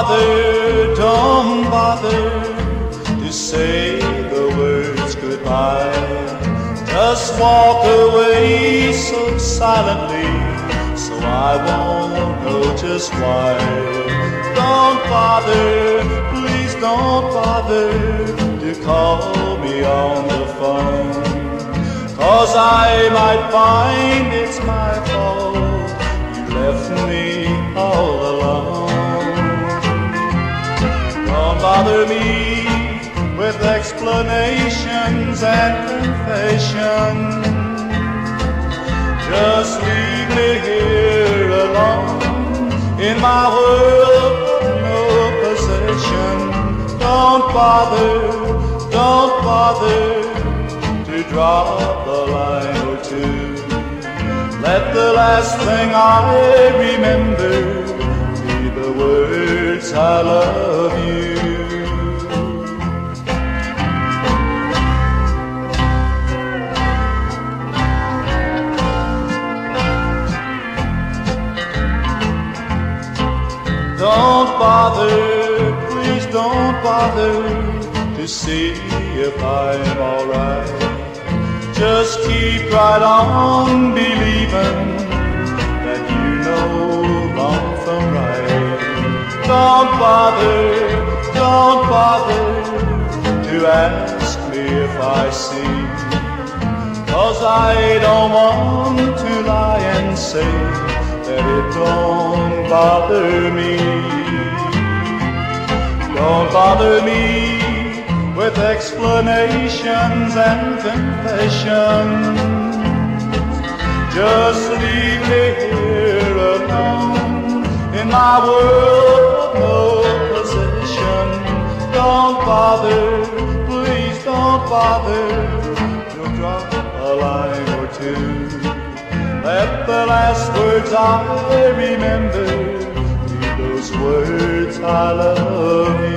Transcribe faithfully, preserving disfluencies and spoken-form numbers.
bother, don't bother to say the words goodbye. Just walk away so silently, so I won't know just why. Don't bother, please don't bother to call me on the phone, 'cause I might find it's my fault you left me all alone. Don't bother me with explanations and confessions. Just leave me here alone in my world of no possession. Don't bother, don't bother to drop a line or two. Let the last thing I remember be the words I love you. Don't bother, please don't bother to see if I'm alright. Just keep right on believing that you know wrong from right. Don't bother, don't bother to ask me if I see, 'cause I don't want to lie and say that it don't bother me. Don't bother me with explanations and confessions. Just leave me here alone in my world of no possession. Don't bother, please don't bother, you'll drop a line or two. Let the last words I remember be those words I love you.